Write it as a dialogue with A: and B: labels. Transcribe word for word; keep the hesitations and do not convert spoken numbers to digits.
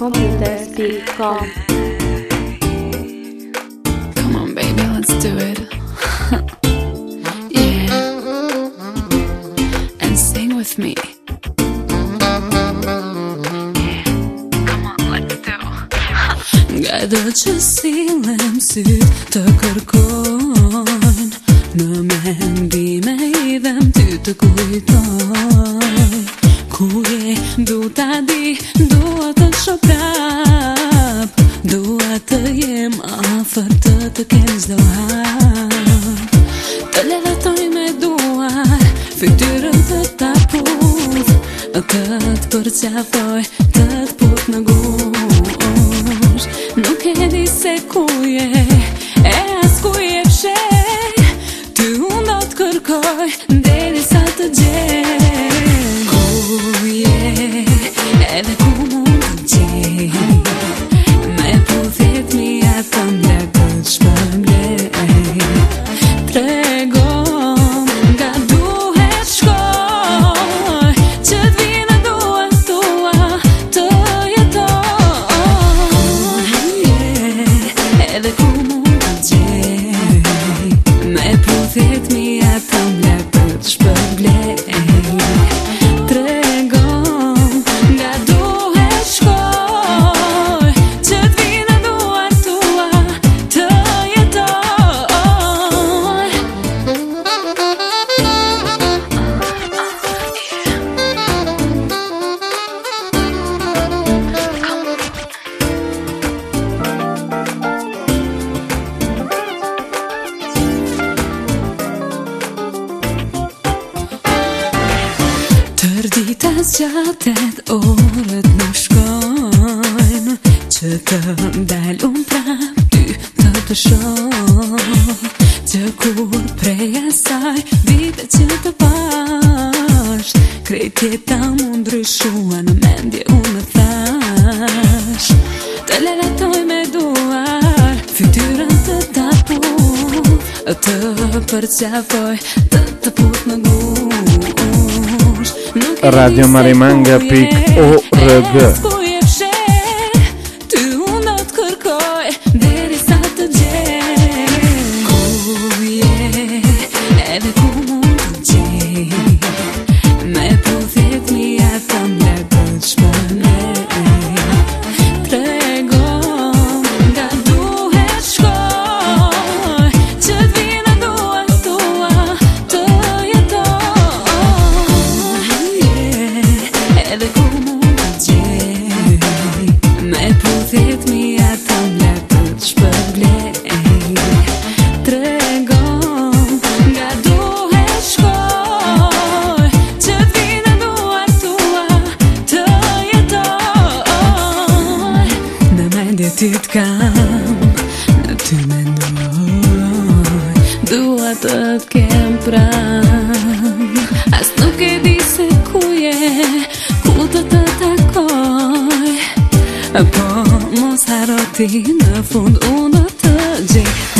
A: computers dot com.
B: Come on baby, let's do it. Yeah. And sing with me. Gajdo që silem syt të kërkojnë, në mendime idhem ty të kujtoj. Ku je, du ta di, dua të shoh prap, dua të jem afër të të kem çdo hap. Të lëvatoj me duar, fytyrën të ta puth, të të përqafoj, të të put në gush. Nuk e di se ku je, e as ku je fshe, ty unë do të kërkoj, deri sa të gjej. Ku je, edhe ku mund të gjej, me puthet mija të mlek të shpërblej. Tregom nga duhet shkoj, që t'vi në duhet tua të jetoj. Edhe ku mund të gjej, me puthet mija të mlek të shpërblej. Tregom nga duhet shkoj, që t'vi në duhet tua të jetoj. Tërdita zgjatet, orët nuk shkojnë, që të dal unë prap ty të të shoh. Që kur prej asaj vite që të pash, krejt jeta mu ndryshua, në mendje unë më thash. Të leratoj me duar, fytyrën të ta puth, të përqafoj, të të put në gush.
C: Radio Marimanga pikë org.
B: Ty unë do të kërkoj, deri sa të gjej. Ku je, edhe ku mund të gjej, me puthet mija të mlek të shpërblej. Tregom nga duhet shkoj, që t'vi në duhet tua të jetoj. Edhe ku mund të gjej, me puthet mija të mlek të shpërblej. Tregom nga duhet shkoj, që t'vi në duhet tua të jetoj. Në mendje ty t'kam, në ty mendoj, dua të t'kem pran. As nuk e di se ku je, ku të të takoj, po mos haro ti, në fund unë do të gjej.